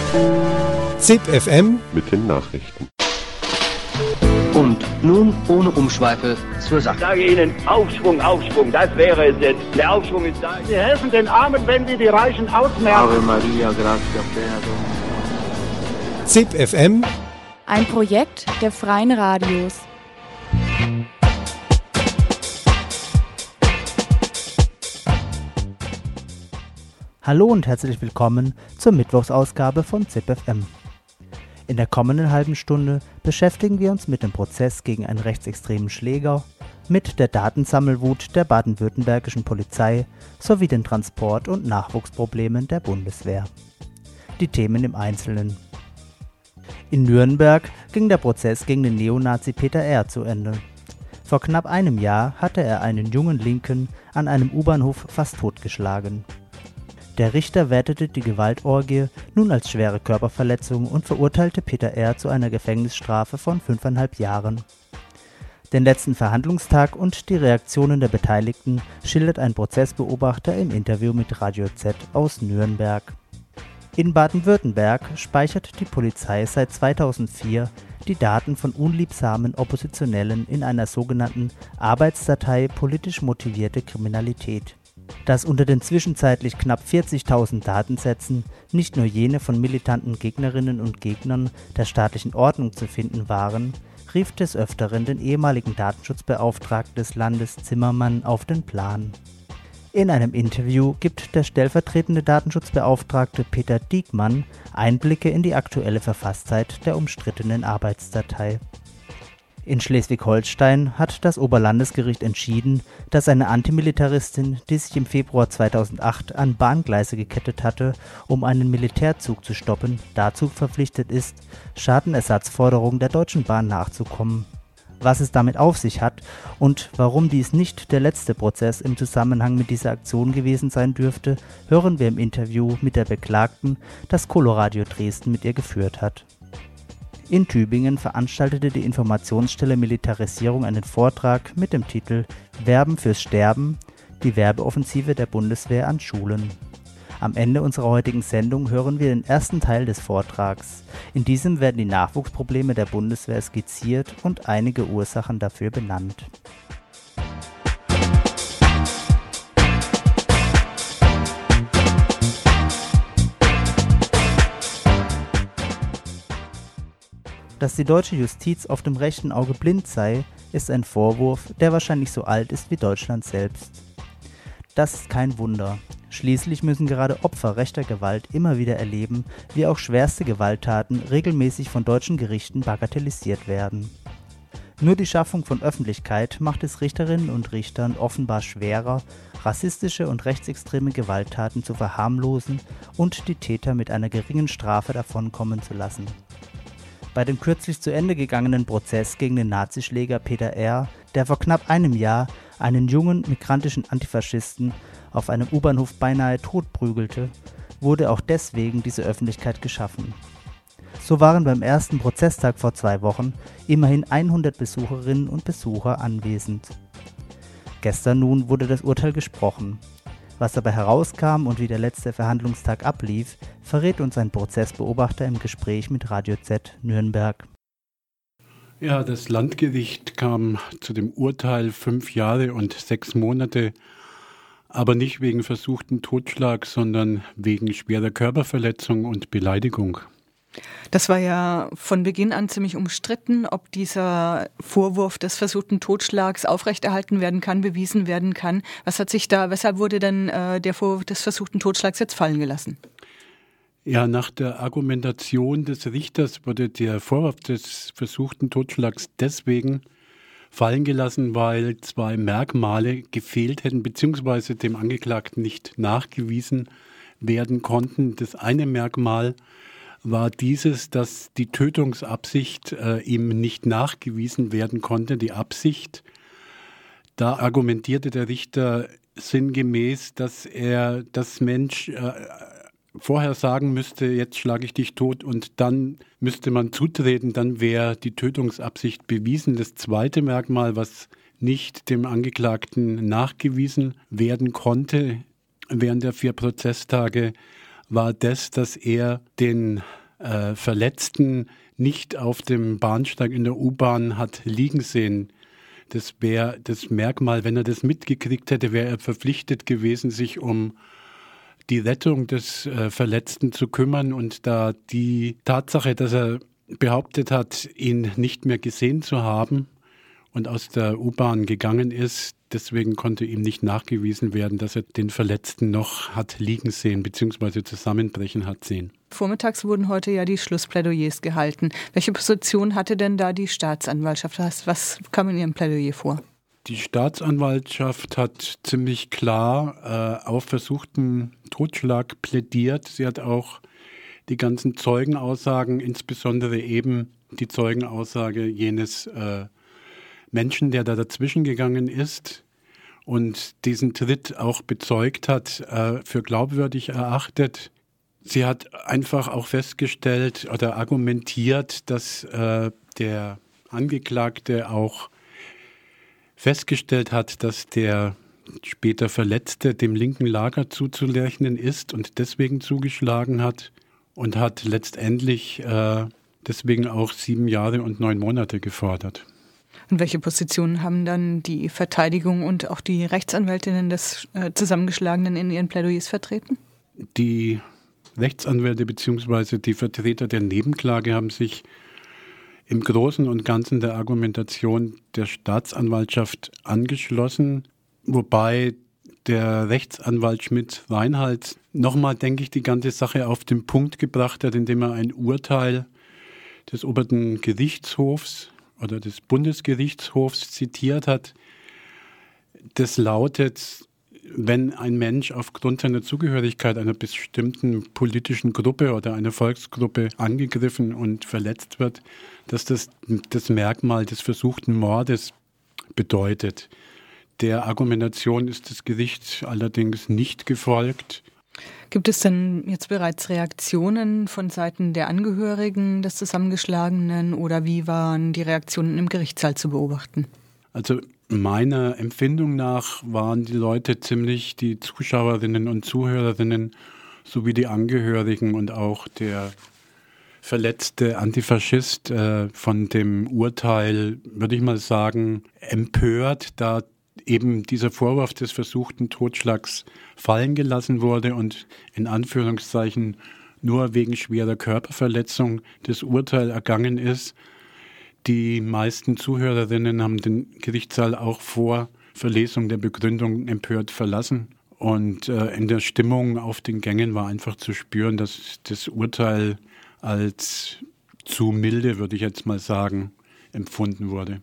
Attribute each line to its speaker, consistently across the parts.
Speaker 1: ZIP FM
Speaker 2: mit den Nachrichten.
Speaker 3: Und nun ohne Umschweife zur Sache.
Speaker 4: Ich sage Ihnen, Aufschwung, Aufschwung, das wäre es jetzt. Der Aufschwung ist da.
Speaker 5: Sie helfen den Armen, wenn Sie die Reichen ausmerken.
Speaker 3: Ave Maria, gratia plena.
Speaker 1: ZIP FM,
Speaker 6: Ein Projekt der Freien Radios.
Speaker 7: Hallo und herzlich willkommen zur Mittwochsausgabe von ZIP FM. In der kommenden halben Stunde beschäftigen wir uns mit dem Prozess gegen einen rechtsextremen Schläger, mit der Datensammelwut der baden-württembergischen Polizei sowie den Transport- und Nachwuchsproblemen der Bundeswehr. Die Themen im Einzelnen. In Nürnberg ging der Prozess gegen den Neonazi Peter R. zu Ende. Vor knapp einem Jahr hatte er einen jungen Linken an einem U-Bahnhof fast totgeschlagen. Der Richter wertete die Gewaltorgie nun als schwere Körperverletzung und verurteilte Peter R. zu einer Gefängnisstrafe von 5,5 Jahren. Den letzten Verhandlungstag und die Reaktionen der Beteiligten schildert ein Prozessbeobachter im Interview mit Radio Z aus Nürnberg. In Baden-Württemberg speichert die Polizei seit 2004 die Daten von unliebsamen Oppositionellen in einer sogenannten Arbeitsdatei politisch motivierte Kriminalität. Dass unter den zwischenzeitlich knapp 40.000 Datensätzen nicht nur jene von militanten Gegnerinnen und Gegnern der staatlichen Ordnung zu finden waren, rief des Öfteren den ehemaligen Datenschutzbeauftragten des Landes Zimmermann auf den Plan. In einem Interview gibt der stellvertretende Datenschutzbeauftragte Peter Diekmann Einblicke in die aktuelle Verfasstheit der umstrittenen Arbeitsdatei. In Schleswig-Holstein hat das Oberlandesgericht entschieden, dass eine Antimilitaristin, die sich im Februar 2008 an Bahngleise gekettet hatte, um einen Militärzug zu stoppen, dazu verpflichtet ist, Schadenersatzforderungen der Deutschen Bahn nachzukommen. Was es damit auf sich hat und warum dies nicht der letzte Prozess im Zusammenhang mit dieser Aktion gewesen sein dürfte, hören wir im Interview mit der Beklagten, das Coloradio Dresden mit ihr geführt hat. In Tübingen veranstaltete die Informationsstelle Militarisierung einen Vortrag mit dem Titel »Werben fürs Sterben – Die Werbeoffensive der Bundeswehr an Schulen«. Am Ende unserer heutigen Sendung hören wir den ersten Teil des Vortrags. In diesem werden die Nachwuchsprobleme der Bundeswehr skizziert und einige Ursachen dafür benannt. Dass die deutsche Justiz auf dem rechten Auge blind sei, ist ein Vorwurf, der wahrscheinlich so alt ist wie Deutschland selbst. Das ist kein Wunder. Schließlich müssen gerade Opfer rechter Gewalt immer wieder erleben, wie auch schwerste Gewalttaten regelmäßig von deutschen Gerichten bagatellisiert werden. Nur die Schaffung von Öffentlichkeit macht es Richterinnen und Richtern offenbar schwerer, rassistische und rechtsextreme Gewalttaten zu verharmlosen und die Täter mit einer geringen Strafe davonkommen zu lassen. Bei dem kürzlich zu Ende gegangenen Prozess gegen den Nazischläger Peter R., der vor knapp einem Jahr einen jungen migrantischen Antifaschisten auf einem U-Bahnhof beinahe totprügelte, wurde auch deswegen diese Öffentlichkeit geschaffen. So waren beim ersten Prozesstag vor 2 Wochen immerhin 100 Besucherinnen und Besucher anwesend. Gestern nun wurde das Urteil gesprochen. Was dabei herauskam und wie der letzte Verhandlungstag ablief, verrät uns ein Prozessbeobachter im Gespräch mit Radio Z Nürnberg.
Speaker 8: Ja, das Landgericht kam zu dem Urteil 5 Jahre und 6 Monate, aber nicht wegen versuchten Totschlags, sondern wegen schwerer Körperverletzung und Beleidigung.
Speaker 9: Das war ja von Beginn an ziemlich umstritten, ob dieser Vorwurf des versuchten Totschlags aufrechterhalten werden kann, bewiesen werden kann. Weshalb wurde denn der Vorwurf des versuchten Totschlags jetzt fallen gelassen?
Speaker 8: Ja, nach der Argumentation des Richters wurde der Vorwurf des versuchten Totschlags deswegen fallen gelassen, weil 2 Merkmale gefehlt hätten, beziehungsweise dem Angeklagten nicht nachgewiesen werden konnten. Das eine Merkmal war dieses, dass die Tötungsabsicht ihm nicht nachgewiesen werden konnte, die Absicht. Da argumentierte der Richter sinngemäß, dass er das Mensch vorher sagen müsste, jetzt schlage ich dich tot und dann müsste man zutreten, dann wäre die Tötungsabsicht bewiesen. Das zweite Merkmal, was nicht dem Angeklagten nachgewiesen werden konnte während der 4 Prozesstage, war das, dass er den Verletzten nicht auf dem Bahnsteig in der U-Bahn hat liegen sehen. Das wäre das Merkmal, wenn er das mitgekriegt hätte, wäre er verpflichtet gewesen, sich um die Rettung des Verletzten zu kümmern. Und da die Tatsache, dass er behauptet hat, ihn nicht mehr gesehen zu haben und aus der U-Bahn gegangen ist, deswegen konnte ihm nicht nachgewiesen werden, dass er den Verletzten noch hat liegen sehen bzw. zusammenbrechen hat sehen.
Speaker 9: Vormittags wurden heute ja die Schlussplädoyers gehalten. Welche Position hatte denn da die Staatsanwaltschaft? Was kam in ihrem Plädoyer vor?
Speaker 8: Die Staatsanwaltschaft hat ziemlich klar auf versuchten Totschlag plädiert. Sie hat auch die ganzen Zeugenaussagen, insbesondere eben die Zeugenaussage jenes Menschen, der da dazwischen gegangen ist und diesen Tritt auch bezeugt hat, für glaubwürdig erachtet. Sie hat einfach auch festgestellt oder argumentiert, dass der Angeklagte auch festgestellt hat, dass der später Verletzte dem linken Lager zuzurechnen ist und deswegen zugeschlagen hat und hat letztendlich deswegen auch 7 Jahre und 9 Monate gefordert.
Speaker 9: Und welche Positionen haben dann die Verteidigung und auch die Rechtsanwältinnen des Zusammengeschlagenen in ihren Plädoyers vertreten?
Speaker 8: Die Rechtsanwälte bzw. die Vertreter der Nebenklage haben sich im Großen und Ganzen der Argumentation der Staatsanwaltschaft angeschlossen, wobei der Rechtsanwalt Schmidt-Reinhals nochmal, denke ich, die ganze Sache auf den Punkt gebracht hat, indem er ein Urteil des obersten Gerichtshofs oder des Bundesgerichtshofs zitiert hat. Das lautet: Wenn ein Mensch aufgrund seiner Zugehörigkeit einer bestimmten politischen Gruppe oder einer Volksgruppe angegriffen und verletzt wird, dass das das Merkmal des versuchten Mordes bedeutet. Der Argumentation ist das Gericht allerdings nicht gefolgt.
Speaker 9: Gibt es denn jetzt bereits Reaktionen von Seiten der Angehörigen des Zusammengeschlagenen oder wie waren die Reaktionen im Gerichtssaal zu beobachten?
Speaker 8: Also meiner Empfindung nach waren die Leute ziemlich, die Zuschauerinnen und Zuhörerinnen sowie die Angehörigen und auch der verletzte Antifaschist von dem Urteil, würde ich mal sagen, empört, da eben dieser Vorwurf des versuchten Totschlags fallen gelassen wurde und in Anführungszeichen nur wegen schwerer Körperverletzung das Urteil ergangen ist. Die meisten Zuhörerinnen haben den Gerichtssaal auch vor Verlesung der Begründung empört verlassen. Und in der Stimmung auf den Gängen war einfach zu spüren, dass das Urteil als zu milde, würde ich jetzt mal sagen, empfunden wurde.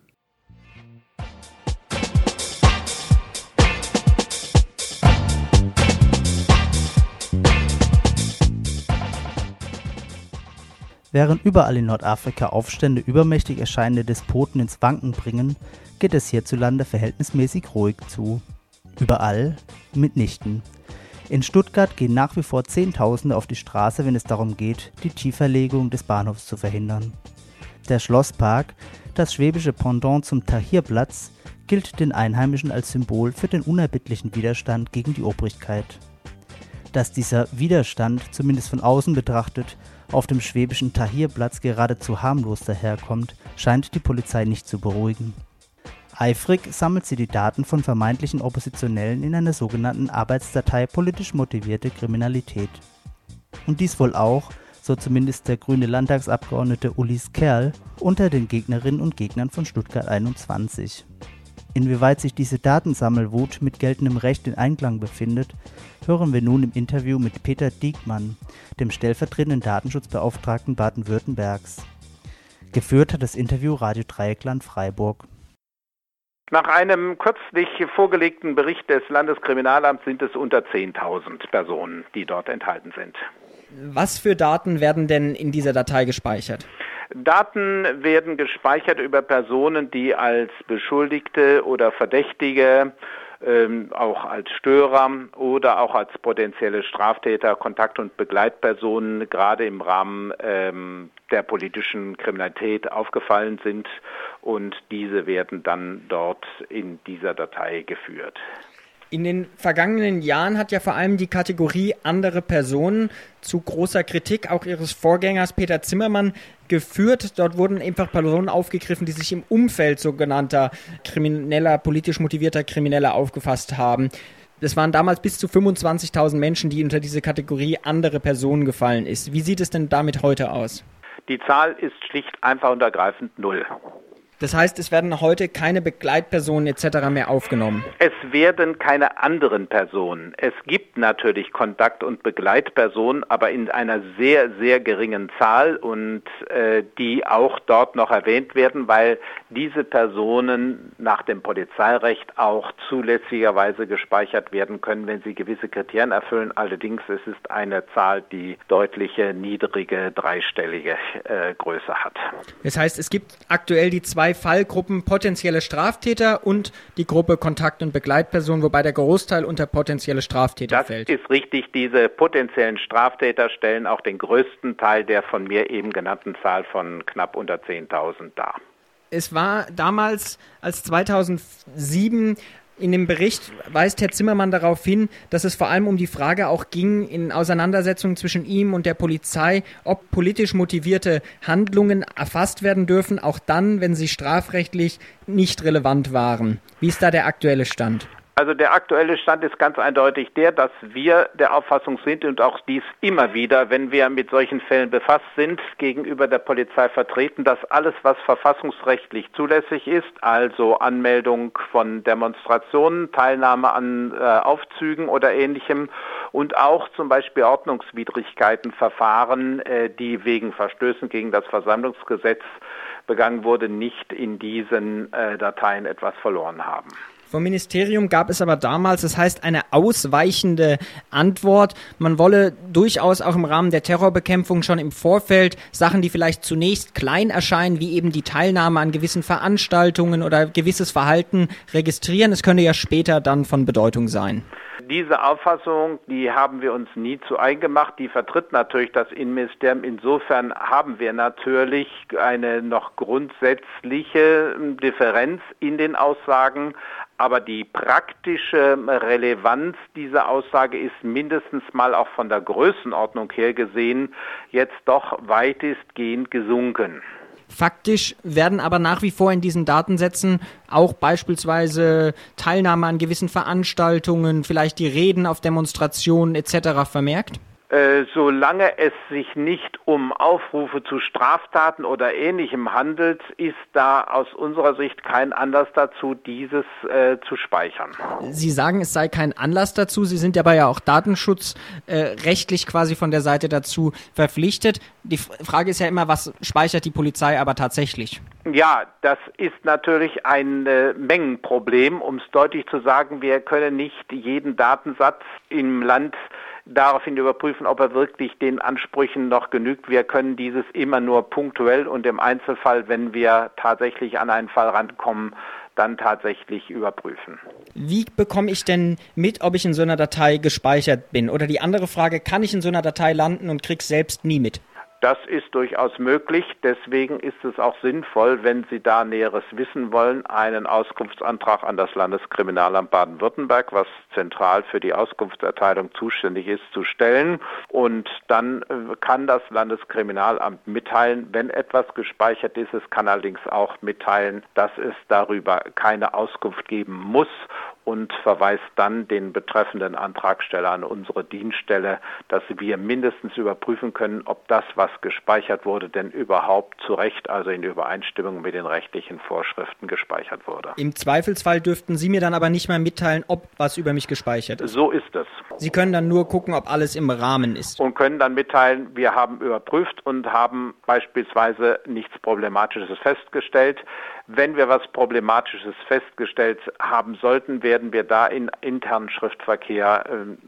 Speaker 7: Während überall in Nordafrika Aufstände übermächtig erscheinende Despoten ins Wanken bringen, geht es hierzulande verhältnismäßig ruhig zu. Überall mitnichten. In Stuttgart gehen nach wie vor Zehntausende auf die Straße, wenn es darum geht, die Tieferlegung des Bahnhofs zu verhindern. Der Schlosspark, das schwäbische Pendant zum Tahrirplatz, gilt den Einheimischen als Symbol für den unerbittlichen Widerstand gegen die Obrigkeit. Dass dieser Widerstand, zumindest von außen betrachtet, auf dem schwäbischen Tahrirplatz geradezu harmlos daherkommt, scheint die Polizei nicht zu beruhigen. Eifrig sammelt sie die Daten von vermeintlichen Oppositionellen in einer sogenannten Arbeitsdatei politisch motivierte Kriminalität. Und dies wohl auch, so zumindest der grüne Landtagsabgeordnete Ulis Kerl, unter den Gegnerinnen und Gegnern von Stuttgart 21. Inwieweit sich diese Datensammelwut mit geltendem Recht in Einklang befindet, hören wir nun im Interview mit Peter Diekmann, dem stellvertretenden Datenschutzbeauftragten Baden-Württembergs. Geführt hat das Interview Radio Dreieckland Freiburg.
Speaker 5: Nach einem kürzlich vorgelegten Bericht des Landeskriminalamts sind es unter 10.000 Personen, die dort enthalten sind.
Speaker 2: Was für Daten werden denn in dieser Datei gespeichert?
Speaker 5: Daten werden gespeichert über Personen, die als Beschuldigte oder Verdächtige, auch als Störer oder auch als potenzielle Straftäter, Kontakt- und Begleitpersonen gerade im Rahmen der politischen Kriminalität aufgefallen sind, und diese werden dann dort in dieser Datei geführt.
Speaker 2: In den vergangenen Jahren hat ja vor allem die Kategorie andere Personen zu großer Kritik auch ihres Vorgängers Peter Zimmermann geführt. Dort wurden einfach Personen aufgegriffen, die sich im Umfeld sogenannter krimineller, politisch motivierter Krimineller aufgefasst haben. Das waren damals bis zu 25.000 Menschen, die unter diese Kategorie andere Personen gefallen ist. Wie sieht es denn damit heute aus?
Speaker 5: Die Zahl ist schlicht einfach und ergreifend 0.
Speaker 2: Das heißt, es werden heute keine Begleitpersonen etc. mehr aufgenommen?
Speaker 5: Es werden keine anderen Personen. Es gibt natürlich Kontakt- und Begleitpersonen, aber in einer sehr, sehr geringen Zahl und die auch dort noch erwähnt werden, weil diese Personen nach dem Polizeirecht auch zulässigerweise gespeichert werden können, wenn sie gewisse Kriterien erfüllen. Allerdings es ist eine Zahl, die deutliche, niedrige, dreistellige Größe hat. Das heißt, es gibt aktuell die zwei Fallgruppen potenzielle Straftäter und die Gruppe Kontakt- und Begleitpersonen, wobei der Großteil unter potenzielle Straftäter fällt. Das ist richtig. Diese potenziellen Straftäter stellen auch den größten Teil der von mir eben genannten Zahl von knapp unter 10.000 dar. Es war damals, als 2007 in dem Bericht weist Herr Zimmermann darauf hin, dass es vor allem um die Frage auch ging, in Auseinandersetzungen zwischen ihm und der Polizei, ob politisch motivierte Handlungen erfasst werden dürfen, auch dann, wenn sie strafrechtlich nicht relevant waren. Wie ist da der aktuelle Stand? Also der aktuelle Stand ist ganz eindeutig der, dass wir der Auffassung sind und auch dies immer wieder, wenn wir mit solchen Fällen befasst sind, gegenüber der Polizei vertreten, dass alles, was verfassungsrechtlich zulässig ist, also Anmeldung von Demonstrationen, Teilnahme an Aufzügen oder Ähnlichem und auch zum Beispiel Ordnungswidrigkeitenverfahren, die wegen Verstößen gegen das Versammlungsgesetz begangen wurde, nicht in diesen Dateien etwas verloren haben. Vom Ministerium gab es aber damals, das heißt eine ausweichende Antwort. Man wolle durchaus auch im Rahmen der Terrorbekämpfung schon im Vorfeld Sachen, die vielleicht zunächst klein erscheinen, wie eben die Teilnahme an gewissen Veranstaltungen oder gewisses Verhalten registrieren. Es könne ja später dann von Bedeutung sein. Diese Auffassung, die haben wir uns nie zu eigen gemacht. Die vertritt natürlich das Innenministerium. Insofern haben wir natürlich eine noch grundsätzliche Differenz in den Aussagen. Aber die praktische Relevanz dieser Aussage ist mindestens mal auch von der Größenordnung her gesehen jetzt doch weitestgehend gesunken. Faktisch werden aber nach wie vor in diesen Datensätzen auch beispielsweise Teilnahme an gewissen Veranstaltungen, vielleicht die Reden auf Demonstrationen etc. vermerkt? Solange es sich nicht um Aufrufe zu Straftaten oder Ähnlichem handelt, ist da aus unserer Sicht kein Anlass dazu, dieses zu speichern. Sie sagen, es sei kein Anlass dazu. Sie sind aber ja auch datenschutzrechtlich quasi von der Seite dazu verpflichtet. Die Frage ist ja immer, was speichert die Polizei aber tatsächlich? Ja, das ist natürlich ein Mengenproblem. Um es deutlich zu sagen, wir können nicht jeden Datensatz im Land daraufhin überprüfen, ob er wirklich den Ansprüchen noch genügt. Wir können dieses immer nur punktuell und im Einzelfall, wenn wir tatsächlich an einen Fall rankommen, dann tatsächlich überprüfen. Wie bekomme ich denn mit, ob ich in so einer Datei gespeichert bin? Oder die andere Frage, kann ich in so einer Datei landen und krieg's selbst nie mit? Das ist durchaus möglich. Deswegen ist es auch sinnvoll, wenn Sie da Näheres wissen wollen, einen Auskunftsantrag an das Landeskriminalamt Baden-Württemberg, was zentral für die Auskunftserteilung zuständig ist, zu stellen. Und dann kann das Landeskriminalamt mitteilen, wenn etwas gespeichert ist. Es kann allerdings auch mitteilen, dass es darüber keine Auskunft geben muss und verweist dann den betreffenden Antragsteller an unsere Dienststelle, dass wir mindestens überprüfen können, ob das, was gespeichert wurde, denn überhaupt zu Recht, also in Übereinstimmung mit den rechtlichen Vorschriften gespeichert wurde. Im Zweifelsfall dürften Sie mir dann aber nicht mehr mitteilen, ob was über mich gespeichert ist. So ist es. Sie können dann nur gucken, ob alles im Rahmen ist. Und können dann mitteilen, wir haben überprüft und haben beispielsweise nichts Problematisches festgestellt. Wenn wir was Problematisches festgestellt haben sollten, werden wir da in internen Schriftverkehr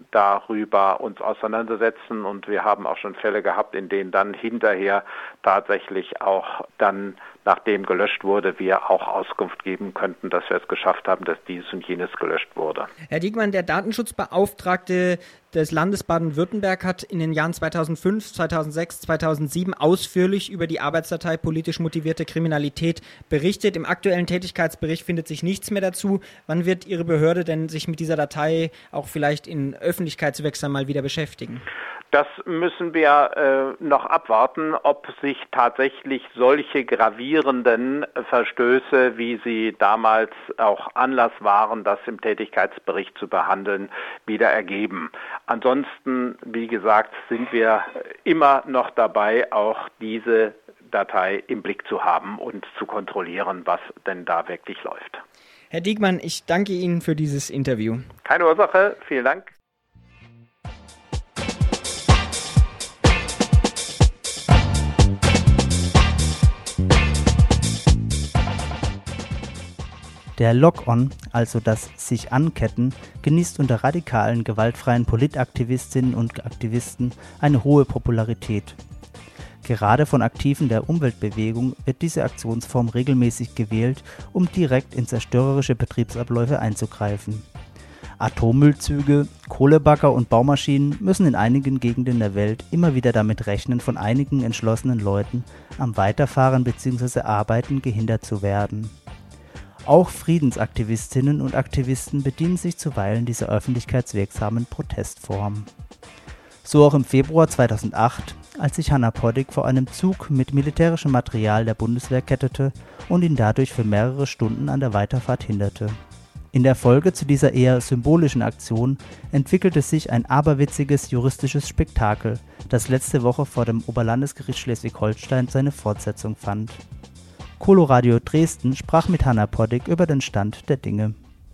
Speaker 5: darüber uns auseinandersetzen. Und wir haben auch schon Fälle gehabt, in denen dann hinterher tatsächlich auch dann, nachdem gelöscht wurde, wir auch Auskunft geben könnten, dass wir es geschafft haben, dass dieses und jenes gelöscht wurde. Herr Diekmann, der Datenschutzbeauftragte des Landes Baden-Württemberg hat in den Jahren 2005, 2006, 2007 ausführlich über die Arbeitsdatei politisch motivierte Kriminalität berichtet. Im aktuellen Tätigkeitsbericht findet sich nichts mehr dazu. Wann wird Ihre Behörde
Speaker 2: Behörde denn sich mit dieser Datei auch vielleicht in Öffentlichkeitswirksam mal wieder beschäftigen?
Speaker 5: Das müssen wir noch abwarten, ob sich tatsächlich solche gravierenden Verstöße, wie sie damals auch Anlass waren, das im Tätigkeitsbericht zu behandeln, wieder ergeben. Ansonsten, wie gesagt, sind wir immer noch dabei, auch diese Datei im Blick zu haben und zu kontrollieren, was denn da wirklich läuft.
Speaker 2: Herr Diekmann, ich danke Ihnen für dieses Interview.
Speaker 5: Keine Ursache, vielen Dank.
Speaker 7: Der Lock-on, also das sich anketten, genießt unter radikalen, gewaltfreien Politaktivistinnen und Aktivisten eine hohe Popularität. Gerade von Aktiven der Umweltbewegung wird diese Aktionsform regelmäßig gewählt, um direkt in zerstörerische Betriebsabläufe einzugreifen. Atommüllzüge, Kohlebagger und Baumaschinen müssen in einigen Gegenden der Welt immer wieder damit rechnen, von einigen entschlossenen Leuten am Weiterfahren bzw. Arbeiten gehindert zu werden. Auch Friedensaktivistinnen und Aktivisten bedienen sich zuweilen dieser öffentlichkeitswirksamen Protestform. So auch im Februar 2008, als sich Hannah Poddick vor einem Zug mit militärischem Material der Bundeswehr kettete und ihn dadurch für mehrere Stunden an der Weiterfahrt hinderte. In der Folge zu dieser eher symbolischen Aktion entwickelte sich ein aberwitziges juristisches Spektakel, das letzte Woche vor dem Oberlandesgericht Schleswig-Holstein seine Fortsetzung fand. Coloradio Dresden sprach mit Hannah Poddick über den Stand der Dinge.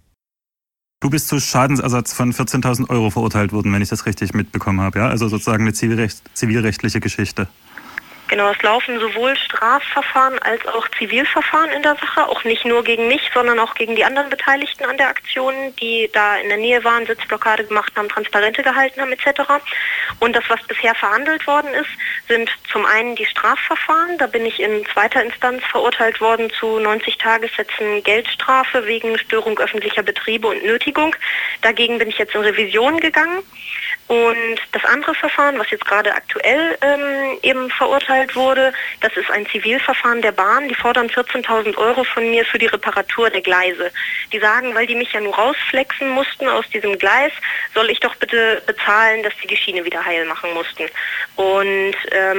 Speaker 10: Du bist zu Schadensersatz von 14.000 € verurteilt worden, wenn ich das richtig mitbekommen habe, ja? Also sozusagen eine zivilrechtliche Geschichte.
Speaker 11: Genau, es laufen sowohl Strafverfahren als auch Zivilverfahren in der Sache, auch nicht nur gegen mich, sondern auch gegen die anderen Beteiligten an der Aktion, die da in der Nähe waren, Sitzblockade gemacht haben, Transparente gehalten haben etc. Und das, was bisher verhandelt worden ist, sind zum einen die Strafverfahren. Da bin ich in zweiter Instanz verurteilt worden zu 90 Tagessätzen Geldstrafe wegen Störung öffentlicher Betriebe und Nötigung. Dagegen bin ich jetzt in Revision gegangen. Und das andere Verfahren, was jetzt gerade aktuell eben verurteilt wurde, das ist ein Zivilverfahren der Bahn. Die fordern 14.000 € von mir für die Reparatur der Gleise. Die sagen, weil die mich ja nur rausflexen mussten aus diesem Gleis, soll ich doch bitte bezahlen, dass die Schiene wieder heil machen mussten. Und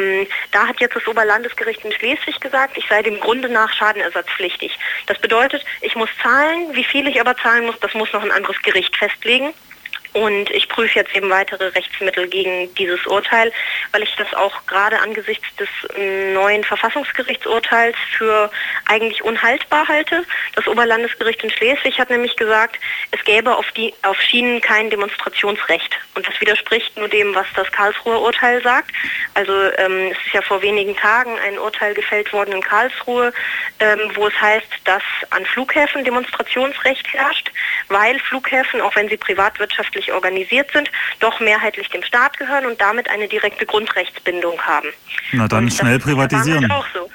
Speaker 11: da hat jetzt das Oberlandesgericht in Schleswig gesagt, ich sei dem Grunde nach schadenersatzpflichtig. Das bedeutet, ich muss zahlen, wie viel ich aber zahlen muss, das muss noch ein anderes Gericht festlegen. Und ich prüfe jetzt eben weitere Rechtsmittel gegen dieses Urteil, weil ich das auch gerade angesichts des neuen Verfassungsgerichtsurteils für eigentlich unhaltbar halte. Das Oberlandesgericht in Schleswig hat nämlich gesagt, es gäbe auf Schienen kein Demonstrationsrecht. Und das widerspricht nur dem, was das Karlsruher Urteil sagt. Also es ist ja vor wenigen Tagen ein Urteil gefällt worden in Karlsruhe, wo es heißt, dass an Flughäfen Demonstrationsrecht herrscht, weil Flughäfen, auch wenn sie privatwirtschaftlich organisiert sind, doch mehrheitlich dem Staat gehören und damit eine direkte Grundrechtsbindung haben.
Speaker 10: Na dann schnell privatisieren.
Speaker 11: Auch so.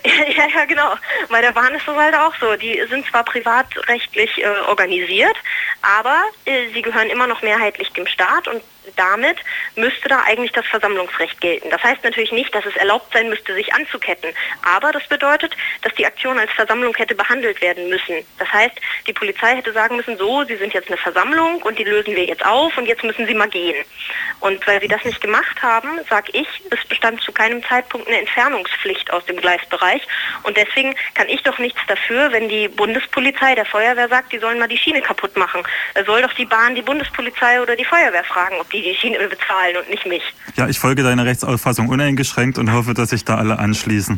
Speaker 11: Ja, genau. Bei der Bahn ist es halt auch so. Die sind zwar privatrechtlich organisiert, aber sie gehören immer noch mehrheitlich dem Staat und damit müsste da eigentlich das Versammlungsrecht gelten. Das heißt natürlich nicht, dass es erlaubt sein müsste, sich anzuketten. Aber das bedeutet, dass die Aktion als Versammlung hätte behandelt werden müssen. Das heißt, die Polizei hätte sagen müssen, so, Sie sind jetzt eine Versammlung und die lösen wir jetzt auf und jetzt müssen Sie mal gehen. Und weil sie das nicht gemacht haben, sage ich, es bestand zu keinem Zeitpunkt eine Entfernungspflicht aus dem Gleisbereich. Und deswegen kann ich doch nichts dafür, wenn die Bundespolizei der Feuerwehr sagt, die sollen mal die Schiene kaputt machen. Da soll doch die Bahn die Bundespolizei oder die Feuerwehr fragen, ob die Schiene bezahlen und nicht mich.
Speaker 10: Ja, ich folge deiner Rechtsauffassung uneingeschränkt und hoffe, dass sich da alle anschließen.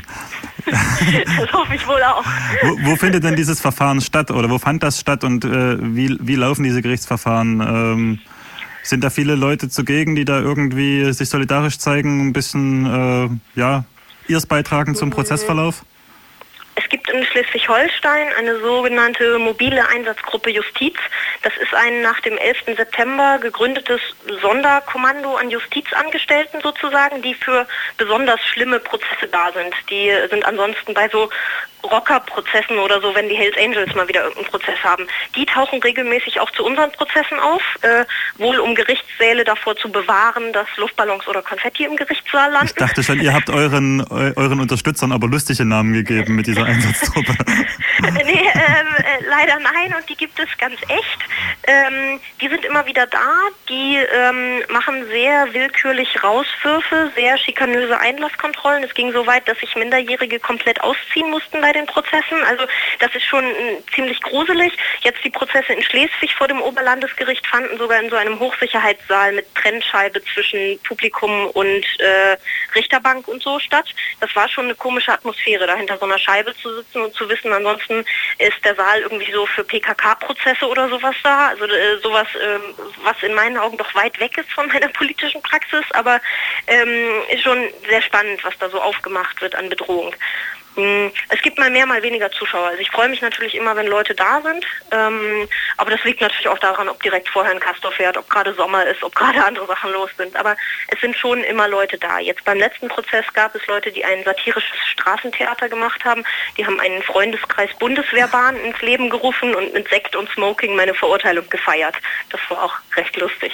Speaker 11: Das hoffe ich wohl auch.
Speaker 10: Wo findet denn dieses Verfahren statt oder wo fand das statt und wie laufen diese Gerichtsverfahren? Sind da viele Leute zugegen, die da irgendwie sich solidarisch zeigen, ein bisschen ihrs beitragen zum Prozessverlauf?
Speaker 11: Es gibt in Schleswig-Holstein eine sogenannte mobile Einsatzgruppe Justiz. Das ist ein nach dem 11. September gegründetes Sonderkommando an Justizangestellten sozusagen, die für besonders schlimme Prozesse da sind. Die sind ansonsten bei so Rocker-Prozessen oder so, wenn die Hells Angels mal wieder irgendeinen Prozess haben. Die tauchen regelmäßig auch zu unseren Prozessen auf, wohl um Gerichtssäle davor zu bewahren, dass Luftballons oder Konfetti im Gerichtssaal landen.
Speaker 10: Ich dachte schon, ihr habt euren Unterstützern aber lustige Namen gegeben mit dieser Einsatztruppe.
Speaker 11: Nee, leider nein, und die gibt es ganz echt. Die sind immer wieder da, die machen sehr willkürlich Rauswürfe, sehr schikanöse Einlasskontrollen. Es ging so weit, dass sich Minderjährige komplett ausziehen mussten bei den Prozessen. Also das ist schon ziemlich gruselig. Jetzt die Prozesse in Schleswig vor dem Oberlandesgericht fanden sogar in so einem Hochsicherheitssaal mit Trennscheibe zwischen Publikum und Richterbank und so statt. Das war schon eine komische Atmosphäre, da hinter so einer Scheibe zu sitzen und zu wissen, ansonsten ist der Saal irgendwie so für PKK-Prozesse oder sowas da. Also sowas, was in meinen Augen doch weit weg ist von meiner politischen Praxis, aber ist schon sehr spannend, was da so aufgemacht wird an Bedrohung. Es gibt mal mehr, mal weniger Zuschauer. Also ich freue mich natürlich immer, wenn Leute da sind, aber das liegt natürlich auch daran, ob direkt vorher ein Castor fährt, ob gerade Sommer ist, ob gerade andere Sachen los sind. Aber es sind schon immer Leute da. Jetzt beim letzten Prozess gab es Leute, die ein satirisches Straßentheater gemacht haben. Die haben einen Freundeskreis Bundeswehrbahn ins Leben gerufen und mit Sekt und Smoking meine Verurteilung gefeiert. Das war auch recht lustig.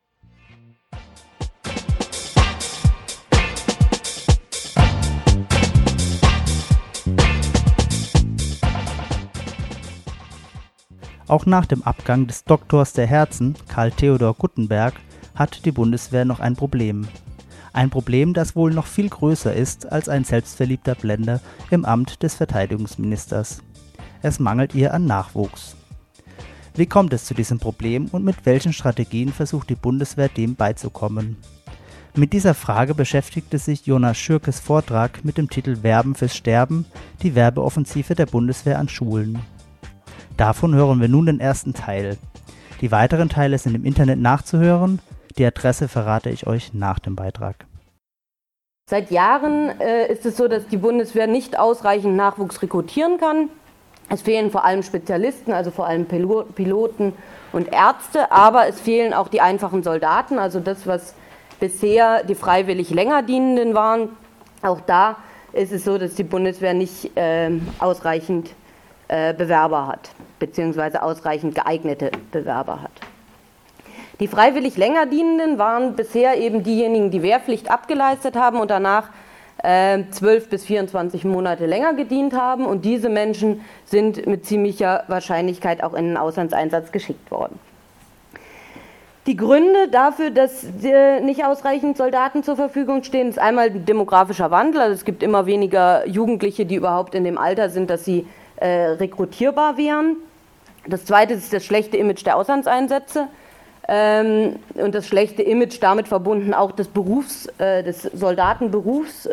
Speaker 7: Auch nach dem Abgang des Doktors der Herzen, Karl Theodor Guttenberg, hat die Bundeswehr noch ein Problem. Ein Problem, das wohl noch viel größer ist als ein selbstverliebter Blender im Amt des Verteidigungsministers. Es mangelt ihr an Nachwuchs. Wie kommt es zu diesem Problem und mit welchen Strategien versucht die Bundeswehr dem beizukommen? Mit dieser Frage beschäftigte sich Jonas Schürkes Vortrag mit dem Titel Werben fürs Sterben, die Werbeoffensive der Bundeswehr an Schulen. Davon hören wir nun den ersten Teil. Die weiteren Teile sind im Internet nachzuhören. Die Adresse verrate ich euch nach dem Beitrag.
Speaker 12: Seit Jahren ist es so, dass die Bundeswehr nicht ausreichend Nachwuchs rekrutieren kann. Es fehlen vor allem Spezialisten, also vor allem Piloten und Ärzte, aber es fehlen auch die einfachen Soldaten, also das, was bisher die freiwillig länger Dienenden waren. Auch da ist es so, dass die Bundeswehr nicht ausreichend Bewerber hat, beziehungsweise ausreichend geeignete Bewerber hat. Die freiwillig länger Dienenden waren bisher eben diejenigen, die Wehrpflicht abgeleistet haben und danach 12 bis 24 Monate länger gedient haben, und diese Menschen sind mit ziemlicher Wahrscheinlichkeit auch in den Auslandseinsatz geschickt worden. Die Gründe dafür, dass nicht ausreichend Soldaten zur Verfügung stehen, ist einmal demografischer Wandel. Also es gibt immer weniger Jugendliche, die überhaupt in dem Alter sind, dass sie rekrutierbar wären. Das zweite ist das schlechte Image der Auslandseinsätze und das schlechte Image damit verbunden auch des Berufs, des Soldatenberufs,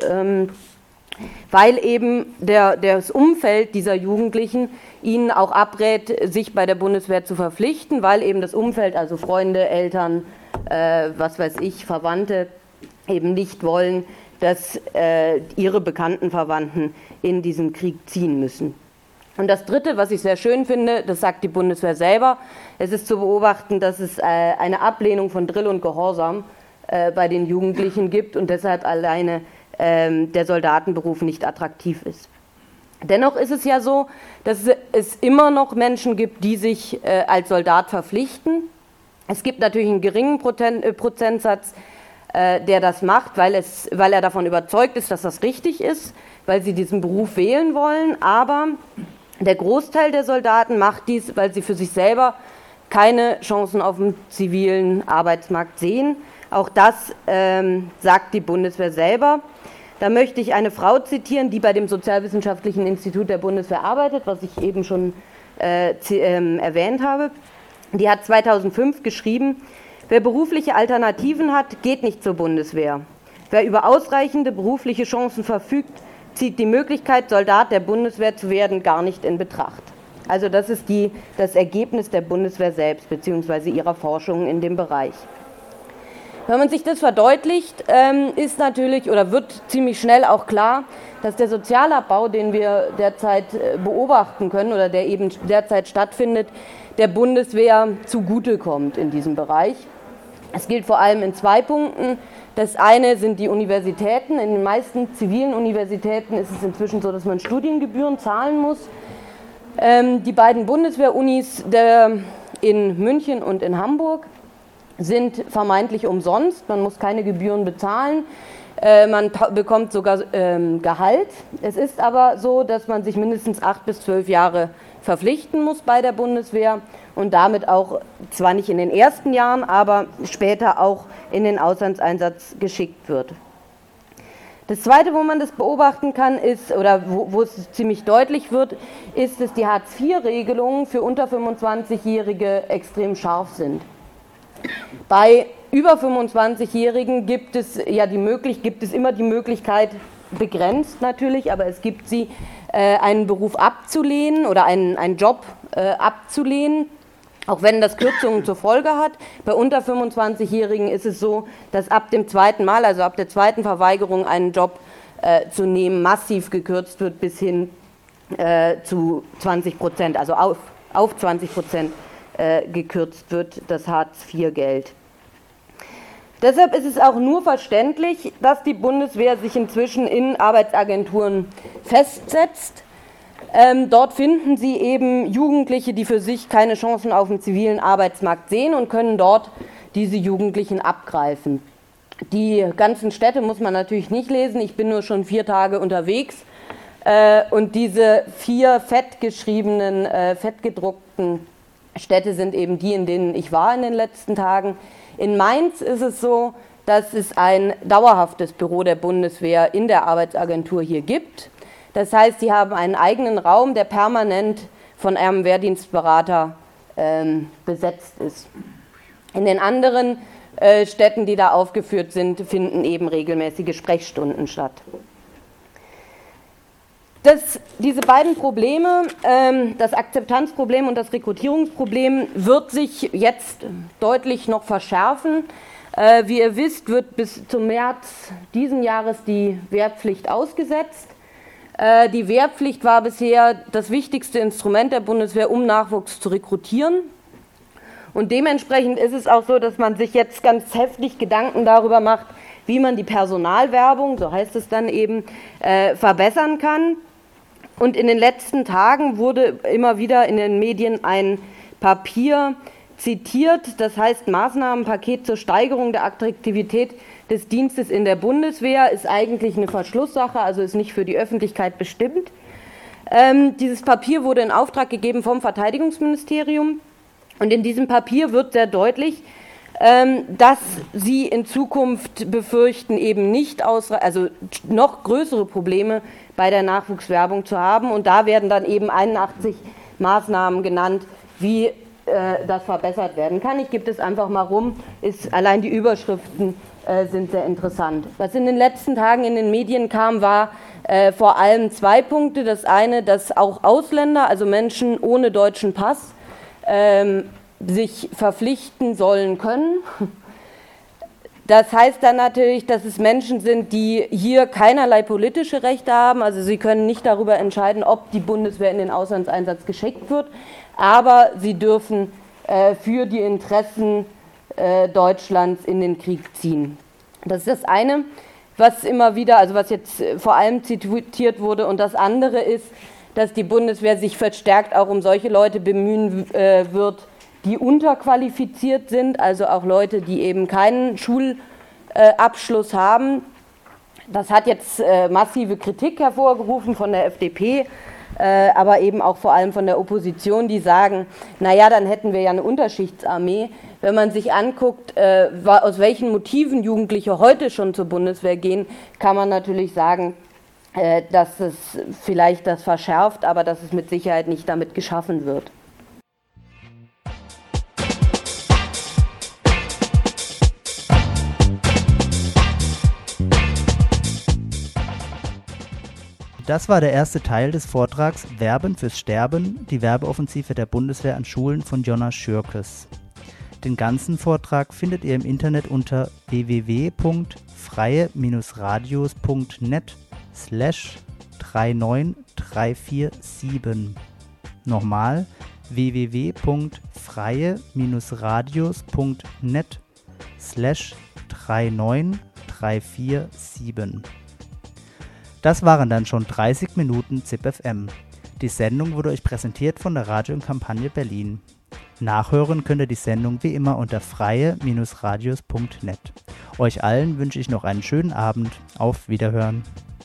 Speaker 12: weil eben das Umfeld dieser Jugendlichen ihnen auch abrät, sich bei der Bundeswehr zu verpflichten, weil eben das Umfeld, also Freunde, Eltern, was weiß ich, Verwandte, eben nicht wollen, dass ihre bekannten Verwandten in diesen Krieg ziehen müssen. Und das Dritte, was ich sehr schön finde, das sagt die Bundeswehr selber, es ist zu beobachten, dass es eine Ablehnung von Drill und Gehorsam bei den Jugendlichen gibt und deshalb alleine der Soldatenberuf nicht attraktiv ist. Dennoch ist es ja so, dass es immer noch Menschen gibt, die sich als Soldat verpflichten. Es gibt natürlich einen geringen Prozentsatz, der das macht, weil er davon überzeugt ist, dass das richtig ist, weil sie diesen Beruf wählen wollen, aber der Großteil der Soldaten macht dies, weil sie für sich selber keine Chancen auf dem zivilen Arbeitsmarkt sehen. Auch das sagt die Bundeswehr selber. Da möchte ich eine Frau zitieren, die bei dem Sozialwissenschaftlichen Institut der Bundeswehr arbeitet, was ich eben schon erwähnt habe. Die hat 2005 geschrieben: Wer berufliche Alternativen hat, geht nicht zur Bundeswehr. Wer über ausreichende berufliche Chancen verfügt, zieht die Möglichkeit, Soldat der Bundeswehr zu werden, gar nicht in Betracht. Also das ist das Ergebnis der Bundeswehr selbst, beziehungsweise ihrer Forschungen in dem Bereich. Wenn man sich das verdeutlicht, ist natürlich oder wird ziemlich schnell auch klar, dass der Sozialabbau, den wir derzeit beobachten können oder der eben derzeit stattfindet, der Bundeswehr zugutekommt in diesem Bereich. Es gilt vor allem in 2 Punkten. Das eine sind die Universitäten. In den meisten zivilen Universitäten ist es inzwischen so, dass man Studiengebühren zahlen muss. Die beiden Bundeswehrunis in München und in Hamburg sind vermeintlich umsonst. Man muss keine Gebühren bezahlen. Man bekommt sogar Gehalt. Es ist aber so, dass man sich mindestens 8 bis 12 Jahre verpflichten muss bei der Bundeswehr und damit auch, zwar nicht in den ersten Jahren, aber später auch in den Auslandseinsatz geschickt wird. Das Zweite, wo man das beobachten kann, ist, oder wo es ziemlich deutlich wird, ist, dass die Hartz-IV-Regelungen für unter 25-Jährige extrem scharf sind. Bei über 25-Jährigen gibt es immer die Möglichkeit, begrenzt natürlich, aber es gibt sie, einen Beruf abzulehnen oder einen Job abzulehnen, auch wenn das Kürzungen zur Folge hat. Bei unter 25-Jährigen ist es so, dass ab dem zweiten Mal, also ab der zweiten Verweigerung, einen Job zu nehmen, massiv gekürzt wird bis hin zu 20%, also auf 20% gekürzt wird, das Hartz-IV-Geld. Deshalb ist es auch nur verständlich, dass die Bundeswehr sich inzwischen in Arbeitsagenturen festsetzt. Dort finden sie eben Jugendliche, die für sich keine Chancen auf dem zivilen Arbeitsmarkt sehen und können dort diese Jugendlichen abgreifen. Die ganzen Städte muss man natürlich nicht lesen, ich bin nur schon 4 Tage unterwegs und diese 4 fettgedruckten Städte sind eben die, in denen ich war in den letzten Tagen. In Mainz ist es so, dass es ein dauerhaftes Büro der Bundeswehr in der Arbeitsagentur hier gibt. Das heißt, sie haben einen eigenen Raum, der permanent von einem Wehrdienstberater besetzt ist. In den anderen Städten, die da aufgeführt sind, finden eben regelmäßige Sprechstunden statt. Diese beiden Probleme, das Akzeptanzproblem und das Rekrutierungsproblem, wird sich jetzt deutlich noch verschärfen. Wie ihr wisst, wird bis zum März diesen Jahres die Wehrpflicht ausgesetzt. Die Wehrpflicht war bisher das wichtigste Instrument der Bundeswehr, um Nachwuchs zu rekrutieren. Und dementsprechend ist es auch so, dass man sich jetzt ganz heftig Gedanken darüber macht, wie man die Personalwerbung, so heißt es dann eben, verbessern kann. Und in den letzten Tagen wurde immer wieder in den Medien ein Papier zitiert, das heißt Maßnahmenpaket zur Steigerung der Attraktivität des Dienstes in der Bundeswehr, ist eigentlich eine Verschlusssache, also ist nicht für die Öffentlichkeit bestimmt. Dieses Papier wurde in Auftrag gegeben vom Verteidigungsministerium und in diesem Papier wird sehr deutlich, dass sie in Zukunft befürchten, eben nicht also noch größere Probleme bei der Nachwuchswerbung zu haben. Und da werden dann eben 81 Maßnahmen genannt, wie das verbessert werden kann. Ich gebe das einfach mal rum, allein die Überschriften sind sehr interessant. Was in den letzten Tagen in den Medien kam, war vor allem 2 Punkte. Das eine, dass auch Ausländer, also Menschen ohne deutschen Pass, sich verpflichten sollen können. Das heißt dann natürlich, dass es Menschen sind, die hier keinerlei politische Rechte haben, also sie können nicht darüber entscheiden, ob die Bundeswehr in den Auslandseinsatz geschickt wird, aber sie dürfen für die Interessen Deutschlands in den Krieg ziehen. Das ist das eine, was immer wieder, also was jetzt vor allem zitiert wurde, und das andere ist, dass die Bundeswehr sich verstärkt auch um solche Leute bemühen wird, die unterqualifiziert sind, also auch Leute, die eben keinen Schulabschluss haben. Das hat jetzt massive Kritik hervorgerufen von der FDP, aber eben auch vor allem von der Opposition, die sagen, naja, dann hätten wir ja eine Unterschichtsarmee. Wenn man sich anguckt, aus welchen Motiven Jugendliche heute schon zur Bundeswehr gehen, kann man natürlich sagen, dass es vielleicht das verschärft, aber dass es mit Sicherheit nicht damit geschaffen wird.
Speaker 7: Das war der erste Teil des Vortrags Werben fürs Sterben, die Werbeoffensive der Bundeswehr an Schulen von Jonas Schürkes. Den ganzen Vortrag findet ihr im Internet unter www.freie-radios.net/39347. Nochmal www.freie-radios.net/39347. /39347. Das waren dann schon 30 Minuten ZipFM. Die Sendung wurde euch präsentiert von der Radio- und Kampagne Berlin. Nachhören könnt ihr die Sendung wie immer unter freie-radios.net. Euch allen wünsche ich noch einen schönen Abend. Auf Wiederhören.